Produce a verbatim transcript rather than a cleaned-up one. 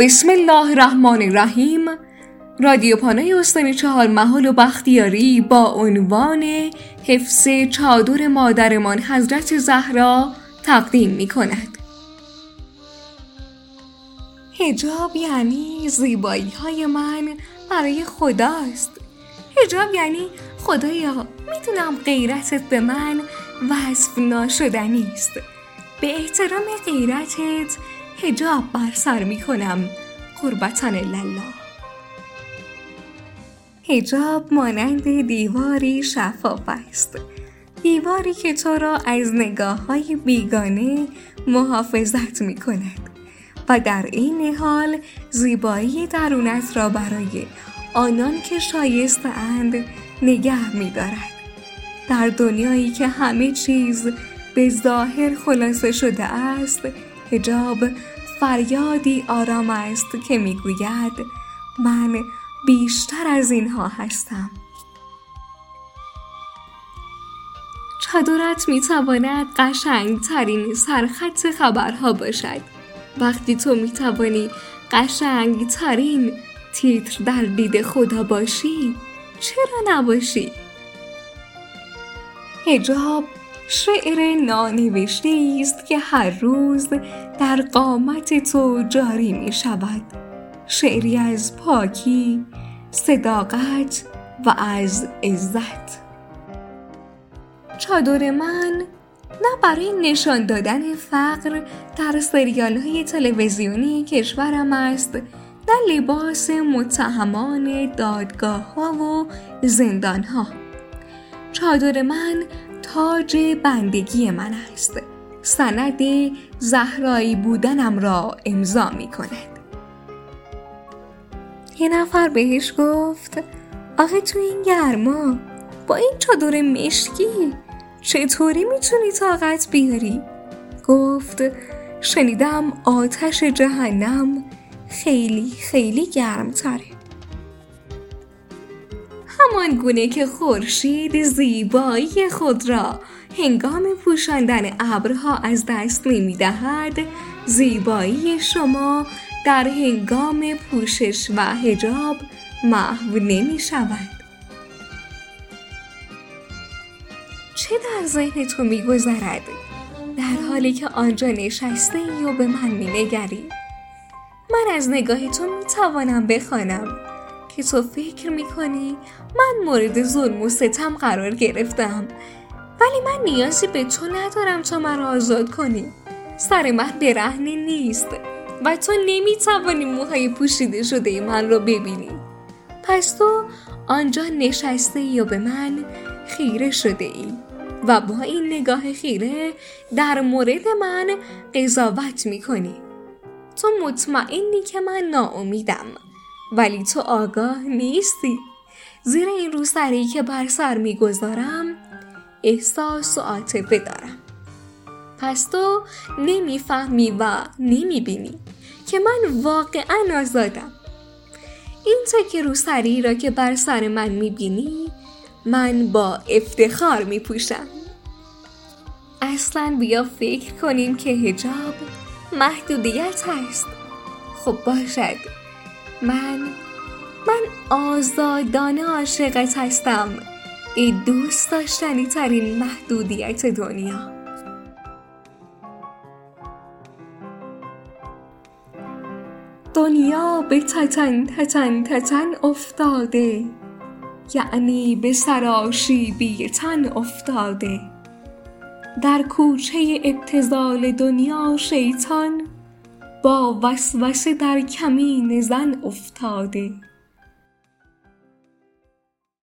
بسم الله الرحمن الرحیم. رادیو پانای استان چهارمحال و بختیاری با عنوان حفظ چادر مادرمان حضرت زهرا تقدیم می کند. حجاب یعنی زیبایی های من برای خداست. حجاب یعنی خدایا میدونم غیرتت به من وصف ناشدنی است. به احترام غیرتت حجاب بر سر می کنم. قربتان الله. حجاب مانند دیواری شفاف است، دیواری که تو را از نگاه‌های بیگانه محافظت می کند و در این حال زیبایی درونت را برای آنان که شایسته اند نگه می دارد. در دنیایی که همه چیز به ظاهر خلاصه شده است، حجاب فریادی آرام است که می گوید من بیشتر از اینها هستم. چادرت می تواند قشنگ ترین سرخط خبرها باشد. وقتی تو می توانی قشنگ ترین تیتر در دید خدا باشی، چرا نباشی؟ حجاب شعر نانوشته است که هر روز در قامت تو جاری می شود. شعری از پاکی، صداقت و از عزت. چادر من نه برای نشان دادن فقر در سریال های تلویزیونی کشورم است، نه لباس متهمان دادگاه ها و زندان ها. چادر من تاج بندگی من است. سند زهرایی بودنم را امضا می کند. یه نفر بهش گفت آخه تو این گرما با این چادر مشکی چطوری میتونی طاقت بیاری؟ گفت شنیدم آتش جهنم خیلی خیلی گرم تره. همان گونه که خورشید زیبایی خود را هنگام پوشاندن ابرها از دست نمی‌دهد، زیبایی شما در هنگام پوشش و حجاب محو نمی شود. چه در ذهن تو می گذرد در حالی که آنجا نشسته ای و به من می نگری؟ من از نگاه تو می توانم بخوانم که تو فکر می کنی من مورد ظلم و ستم قرار گرفتم، ولی من نیازی به تو ندارم تا من را آزاد کنی. سر من برهنه نیست و تو نمیتوانی موهای پوشیده شده من رو ببینی. پس تو آنجا نشسته ای و به من خیره شده ای و با این نگاه خیره در مورد من قضاوت میکنی. تو مطمئنی که من ناامیدم، ولی تو آگاه نیستی. زیرا این روسری که بر سر میگذارم احساس و عاطفه دارم. پس تو نمیفهمی و نمیبینی که من واقعا آزادم. این تکه روسری را که بر سر من میبینی من با افتخار میپوشم. اصلا بیا فکر کنیم که حجاب محدودیت هست. خب باشد، من من آزادانه عاشقت هستم، ای دوست داشتنی ترین محدودیت دنیا. دنیا به تتن تتن تتن افتاده، یعنی به سراشیبی تن افتاده. در کوچه ابتذال دنیا شیطان با وسوسه در کمین زن افتاده.